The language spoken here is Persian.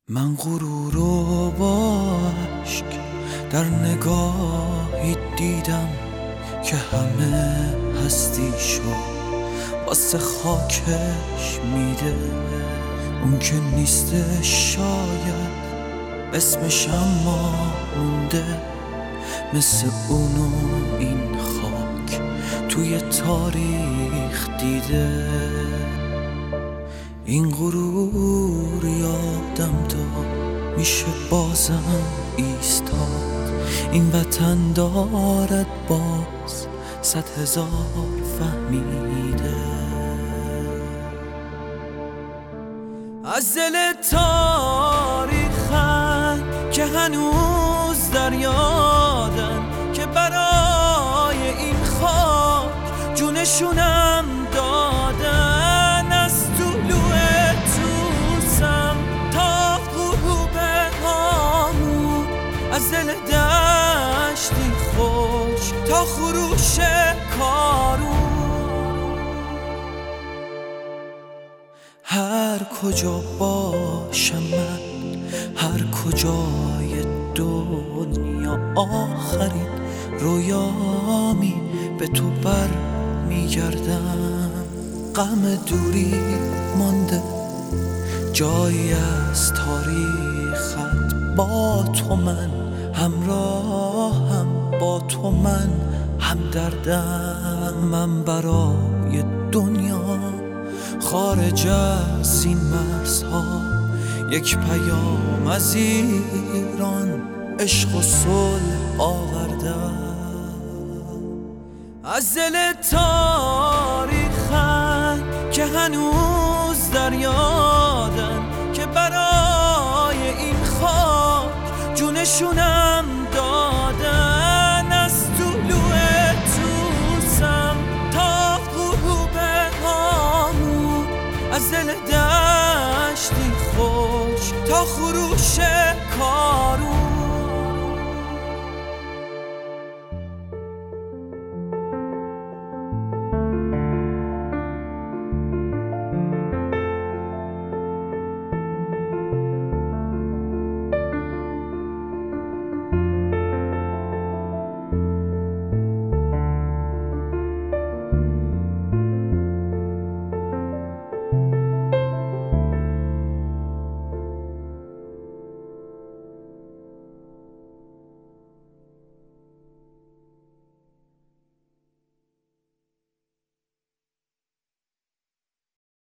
من غرور و با عشق در نگاهی دیدم که همه هستیشو واسه خاکش میده. اون که نیسته شاید اسمش اما مونده، مثل اونو این خاک توی تاریخ دیده. این غرور یادم داد میشه بازم ایستاد، این وطن دارد باز 100,000 فهمیده. از دل تاریخن که هنوز در یادن، که برای این خاک جونشونم دادن. از طلوع توسم تا غروب هامون، از دل دشتی خوش تا خروش کارون. هر کجا باشم من، هر کجای دنیا، آخرین رویامی به تو بر میگردم. غم دوری مانده جایی از تاریخت، با تو من همراهم، با تو من همدردم. من برای دنیا خارج از این مرزها یک پیام از ایران، عشق و صلح آوردم. از دل تاریخن که هنوز در یادن، که برای این خاک جونشونم دادن. از طلوع توسم تا غروب هامون، از دل دشتی خوش تا خروش کارون.